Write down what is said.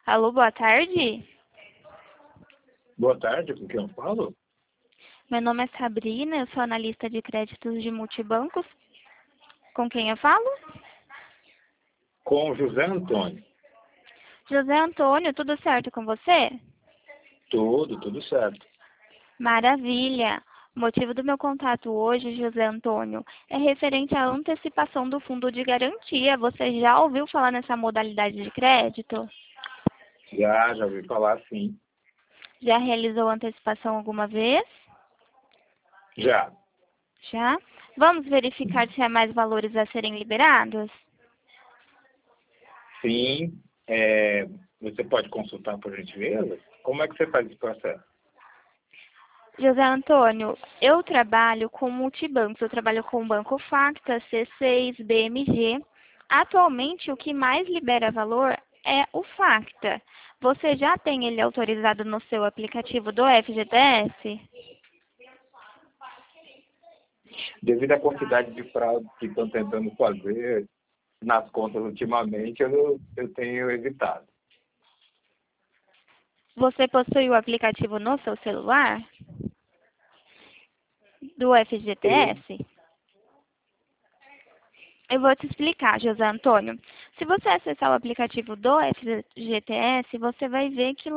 Alô, boa tarde. Boa tarde, com quem eu falo? Meu nome é Sabrina, eu sou analista de créditos de multibancos. Com quem eu falo? Com o José Antônio. José Antônio, tudo certo com você? Tudo certo. Maravilha! O motivo do meu contato hoje, José Antônio, é referente à antecipação do fundo de garantia. Você já ouviu falar nessa modalidade de crédito? Já ouvi falar sim. Já realizou antecipação alguma vez? Já. Já? Vamos verificar se há mais valores a serem liberados? Sim. Você pode consultar por gentileza? Como é que você faz esse processo? José Antônio, eu trabalho com multibancos, eu trabalho com o Banco Facta, C6, BMG. Atualmente, o que mais libera valor é o Facta. Você já tem ele autorizado no seu aplicativo do FGTS? Devido à quantidade de fraudes que estão tentando fazer nas contas ultimamente, eu tenho evitado. Você possui o aplicativo no seu celular do E, FGTS? Eu vou te explicar, José Antônio. Se você acessar o aplicativo do FGTS, você vai ver que